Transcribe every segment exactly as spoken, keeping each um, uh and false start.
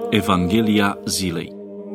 Evanghelia zilei.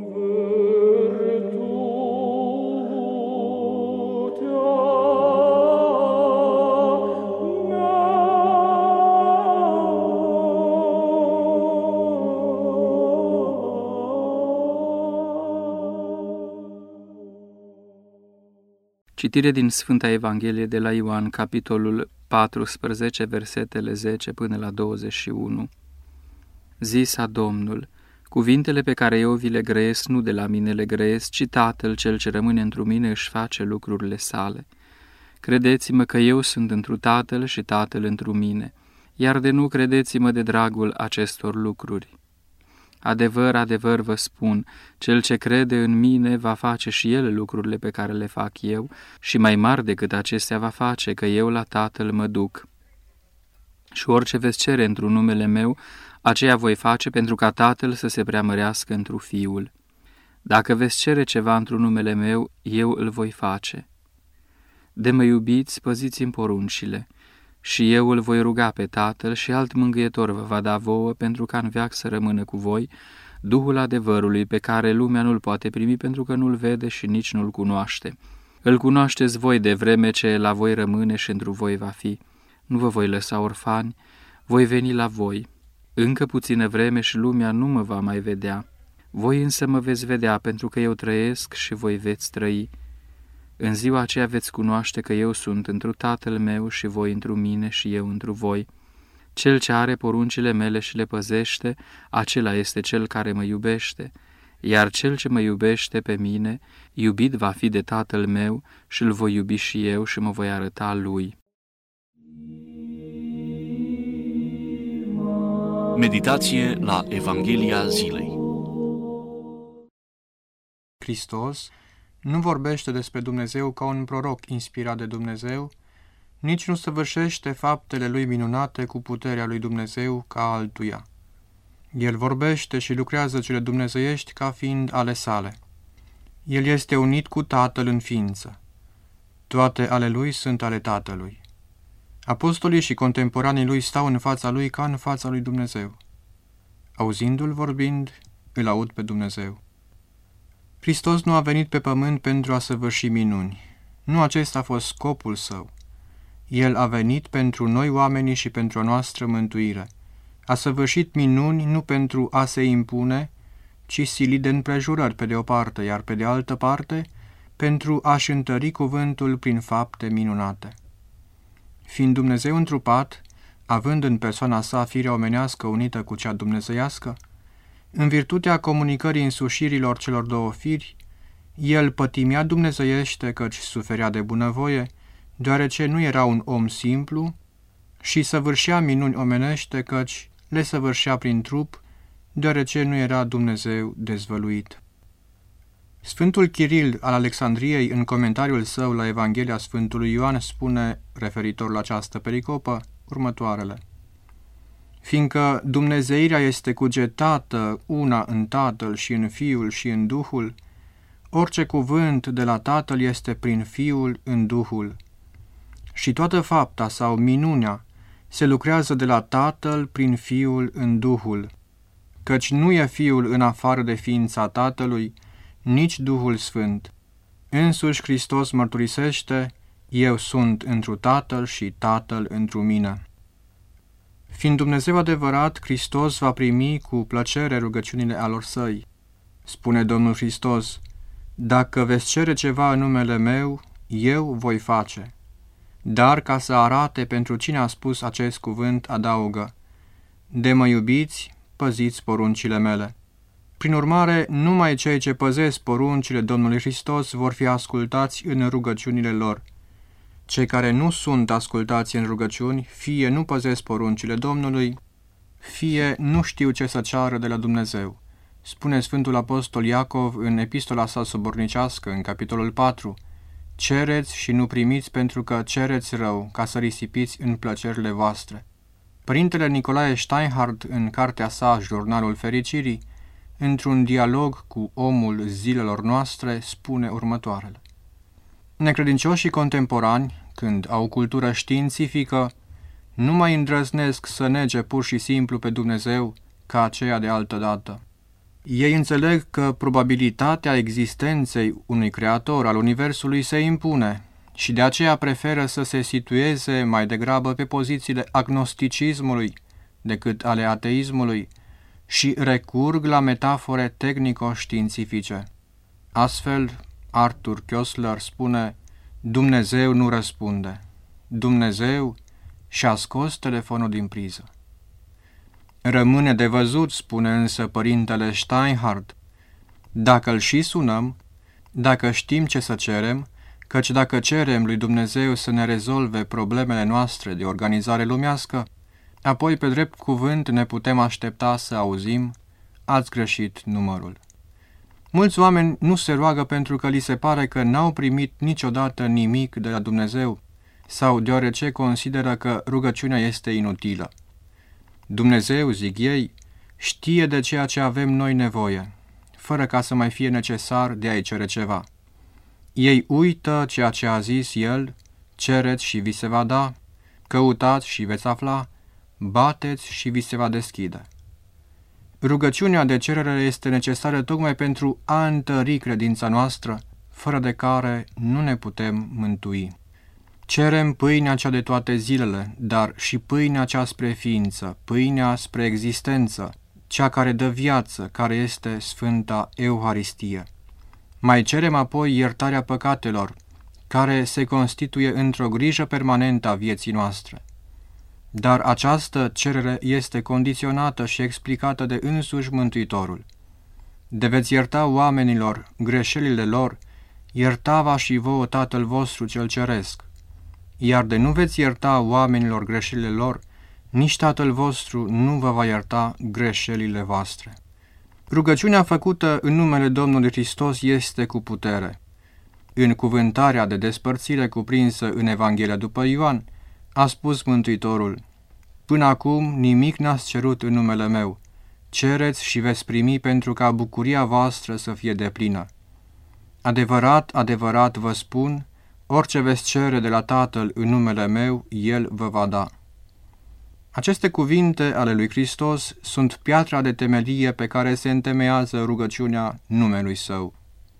Citire din Sfânta Evanghelie de la Ioan, capitolul paisprezece, versetele zece până la douăzeci și unu. Zisa Domnul: cuvintele pe care eu vi le grăiesc nu de la mine le grăiesc, ci Tatăl cel ce rămâne întru mine își face lucrurile sale. Credeți-mă că eu sunt întru Tatăl și Tatăl întru mine, iar de nu credeți-mă de dragul acestor lucruri. Adevăr, adevăr vă spun, cel ce crede în mine va face și el lucrurile pe care le fac eu, și mai mari decât acestea va face, că eu la Tatăl mă duc. Și orice veți cere într-un numele meu, aceea voi face, pentru ca Tatăl să se preamărească întru Fiul. Dacă veți cere ceva într-un numele meu, eu îl voi face. De mă iubiți, păziți-mi poruncile. Și eu îl voi ruga pe Tatăl și alt mângâietor vă va da vouă, pentru ca în veac să rămână cu voi, Duhul adevărului, pe care lumea nu-l poate primi pentru că nu-l vede și nici nu-l cunoaște. Îl cunoașteți voi de vreme ce la voi rămâne și întru voi va fi. Nu vă voi lăsa orfani, voi veni la voi. Încă puțină vreme și lumea nu mă va mai vedea. Voi însă mă veți vedea, pentru că eu trăiesc și voi veți trăi. În ziua aceea veți cunoaște că eu sunt întru Tatăl meu și voi întru mine și eu întru voi. Cel ce are poruncile mele și le păzește, acela este cel care mă iubește, iar cel ce mă iubește pe mine, iubit va fi de Tatăl meu și îl voi iubi și eu și mă voi arăta lui. Meditație la Evanghelia zilei. Hristos nu vorbește despre Dumnezeu ca un proroc inspirat de Dumnezeu, nici nu săvârșește faptele lui minunate cu puterea lui Dumnezeu ca altuia. El vorbește și lucrează cele dumnezeiești ca fiind ale sale. El este unit cu Tatăl în ființă. Toate ale lui sunt ale Tatălui. Apostolii și contemporanii lui stau în fața lui ca în fața lui Dumnezeu. Auzindu-l vorbind, îl aud pe Dumnezeu. Hristos nu a venit pe pământ pentru a săvârși minuni. Nu acesta a fost scopul său. El a venit pentru noi oamenii și pentru a noastră mântuire. A săvârșit minuni nu pentru a se impune, ci silit de împrejurări pe de o parte, iar pe de altă parte, pentru a-și întări cuvântul prin fapte minunate. Fiind Dumnezeu întrupat, având în persoana sa firea omenească unită cu cea dumnezeiască, în virtutea comunicării însușirilor celor două firi, el pătimea dumnezeiește căci suferea de bunăvoie, deoarece nu era un om simplu, și săvârșea minuni omenește căci le săvârșea prin trup, deoarece nu era Dumnezeu dezvăluit. Sfântul Chiril al Alexandriei, în comentariul său la Evanghelia Sfântului Ioan, spune, referitor la această pericopă, următoarele: fiindcă dumnezeirea este cugetată una în Tatăl și în Fiul și în Duhul, orice cuvânt de la Tatăl este prin Fiul în Duhul. Și toată fapta sau minunea se lucrează de la Tatăl prin Fiul în Duhul, căci nu e Fiul în afară de ființa Tatălui, nici Duhul Sfânt. Însuși Hristos mărturisește: eu sunt întru Tatăl și Tatăl întru mine. Fiind Dumnezeu adevărat, Hristos va primi cu plăcere rugăciunile alor săi. Spune Domnul Hristos: dacă veți cere ceva în numele meu, eu voi face. Dar ca să arate pentru cine a spus acest cuvânt, adaugă: de mă iubiți, păziți poruncile mele. Prin urmare, numai cei ce păzesc poruncile Domnului Hristos vor fi ascultați în rugăciunile lor. Cei care nu sunt ascultați în rugăciuni, fie nu păzesc poruncile Domnului, fie nu știu ce să ceară de la Dumnezeu. Spune Sfântul Apostol Iacov în epistola sa sobornicească, în capitolul patru: cereți și nu primiți pentru că cereți rău, ca să risipiți în plăcerile voastre. Părintele Nicolae Steinhardt, în cartea sa Jurnalul Fericirii, într-un dialog cu omul zilelor noastre, spune următoarele: necredincioșii contemporani, când au cultură științifică, nu mai îndrăznesc să nege pur și simplu pe Dumnezeu ca aceea de altădată. Ei înțeleg că probabilitatea existenței unui creator al universului se impune și de aceea preferă să se situeze mai degrabă pe pozițiile agnosticismului decât ale ateismului și recurg la metafore tehnico-științifice. Astfel, Arthur Koestler spune: Dumnezeu nu răspunde. Dumnezeu și-a scos telefonul din priză. Rămâne de văzut, spune însă părintele Steinhardt, dacă îl și sunăm, dacă știm ce să cerem, căci dacă cerem lui Dumnezeu să ne rezolve problemele noastre de organizare lumească, apoi pe drept cuvânt ne putem aștepta să auzim: ați greșit numărul. Mulți oameni nu se roagă pentru că li se pare că n-au primit niciodată nimic de la Dumnezeu sau deoarece consideră că rugăciunea este inutilă. Dumnezeu, zic ei, știe de ceea ce avem noi nevoie, fără ca să mai fie necesar de a-i cere ceva. Ei uită ceea ce a zis El: cereți și vi se va da, căutați și veți afla, bateți și vi se va deschide. Rugăciunea de cerere este necesară tocmai pentru a întări credința noastră, fără de care nu ne putem mântui. Cerem pâinea cea de toate zilele, dar și pâinea cea spre ființă, pâinea spre existență, cea care dă viață, care este Sfânta Euharistie. Mai cerem apoi iertarea păcatelor, care se constituie într-o grijă permanentă a vieții noastre. Dar această cerere este condiționată și explicată de însuși Mântuitorul. De veți ierta oamenilor greșelile lor, ierta-va și vouă Tatăl vostru cel ceresc. Iar de nu veți ierta oamenilor greșelile lor, nici Tatăl vostru nu vă va ierta greșelile voastre. Rugăciunea făcută în numele Domnului Hristos este cu putere. În cuvântarea de despărțire cuprinsă în Evanghelia după Ioan, a spus Mântuitorul: până acum nimic n-ați cerut în numele meu, cereți și veți primi pentru ca bucuria voastră să fie deplină. Adevărat, adevărat vă spun, orice veți cere de la Tatăl în numele meu, El vă va da. Aceste cuvinte ale lui Hristos sunt piatra de temelie pe care se întemeiază rugăciunea numelui Său.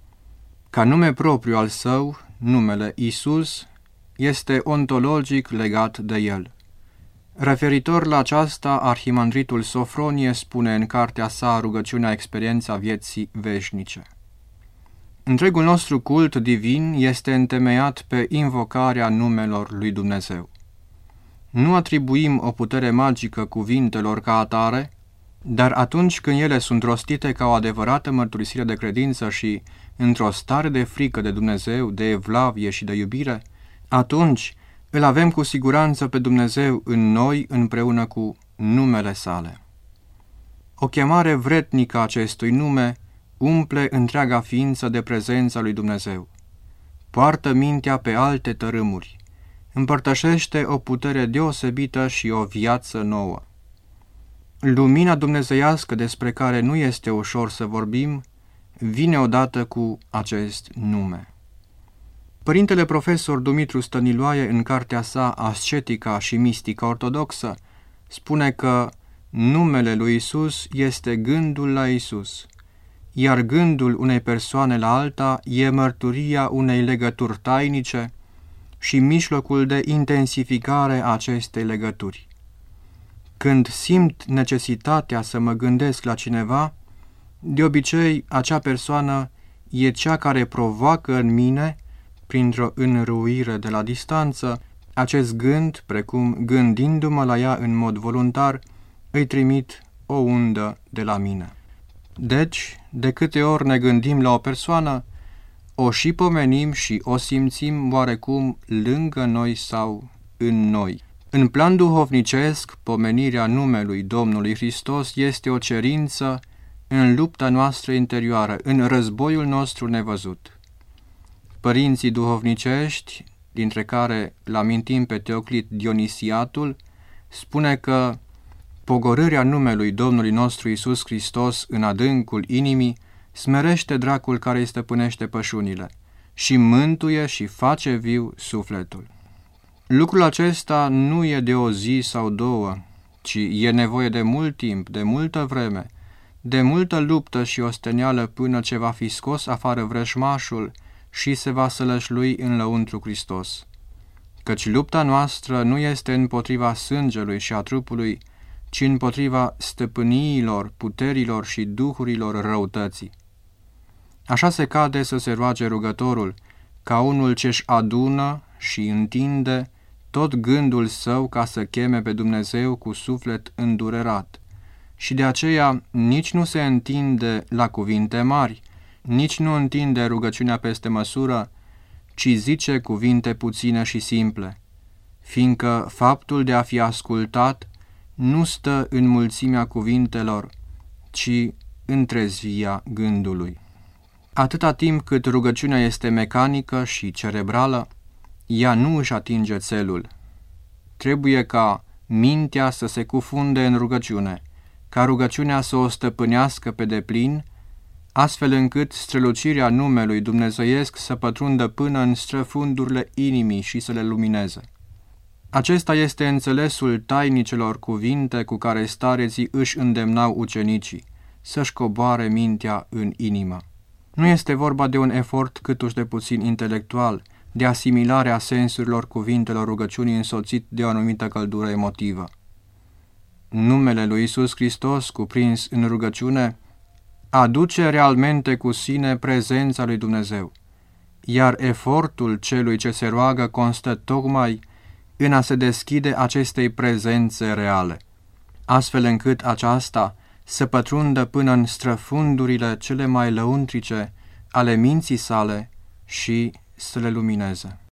Ca nume propriu al Său, numele Iisus este ontologic legat de El. Referitor la aceasta, arhimandritul Sofronie spune în cartea sa Rugăciunea experiența vieții veșnice: întregul nostru cult divin este întemeiat pe invocarea numelor lui Dumnezeu. Nu atribuim o putere magică cuvintelor ca atare, dar atunci când ele sunt rostite ca o adevărată mărturisire de credință și într-o stare de frică de Dumnezeu, de evlavie și de iubire, atunci îl avem cu siguranță pe Dumnezeu în noi împreună cu numele Sale. O chemare vretnică a acestui nume umple întreaga ființă de prezența lui Dumnezeu. Poartă mintea pe alte tărâmuri, împărtășește o putere deosebită și o viață nouă. Lumina dumnezeiască despre care nu este ușor să vorbim, vine odată cu acest nume. Părintele profesor Dumitru Stăniloae, în cartea sa Ascetica și Mistica Ortodoxă, spune că numele lui Isus este gândul la Isus, iar gândul unei persoane la alta e mărturia unei legături tainice și mijlocul de intensificare a acestei legături. Când simt necesitatea să mă gândesc la cineva, de obicei acea persoană e cea care provoacă în mine, printr-o înrăuire de la distanță, acest gând, precum gândindu-mă la ea în mod voluntar, îi trimit o undă de la mine. Deci, de câte ori ne gândim la o persoană, o și pomenim și o simțim oarecum lângă noi sau în noi. În plan duhovnicesc, pomenirea numelui Domnului Hristos este o cerință în lupta noastră interioară, în războiul nostru nevăzut. Părinții duhovnicești, dintre care l-amintim pe Teoclit Dionisiatul, spune că pogorârea numelui Domnului nostru Iisus Hristos în adâncul inimii smerește dracul care îi stăpânește pășunile și mântuie și face viu sufletul. Lucrul acesta nu e de o zi sau două, ci e nevoie de mult timp, de multă vreme, de multă luptă și osteneală până ce va fi scos afară vrăjmașul și se va sălășlui în lăuntru Hristos. Căci lupta noastră nu este împotriva sângelui și a trupului, ci împotriva stăpâniilor, puterilor și duhurilor răutății. Așa se cade să se roage rugătorul, ca unul ce-și adună și întinde tot gândul său ca să cheme pe Dumnezeu cu suflet îndurerat. Și de aceea nici nu se întinde la cuvinte mari, nici nu întinde rugăciunea peste măsură, ci zice cuvinte puține și simple, fiindcă faptul de a fi ascultat nu stă în mulțimea cuvintelor, ci în trezvia gândului. Atâta timp cât rugăciunea este mecanică și cerebrală, ea nu își atinge țelul. Trebuie ca mintea să se cufunde în rugăciune, ca rugăciunea să o stăpânească pe deplin, astfel încât strălucirea numelui dumnezeiesc să pătrundă până în străfundurile inimii și să le lumineze. Acesta este înțelesul tainicelor cuvinte cu care stareții își îndemnau ucenicii, să-și coboare mintea în inimă. Nu este vorba de un efort câtuși de puțin intelectual, de asimilarea sensurilor cuvintelor rugăciunii însoțit de o anumită căldură emotivă. Numele lui Iisus Hristos, cuprins în rugăciune, aduce realmente cu sine prezența lui Dumnezeu, iar efortul celui ce se roagă constă tocmai în a se deschide acestei prezențe reale, astfel încât aceasta să pătrundă până în străfundurile cele mai lăuntrice ale minții sale și să le lumineze.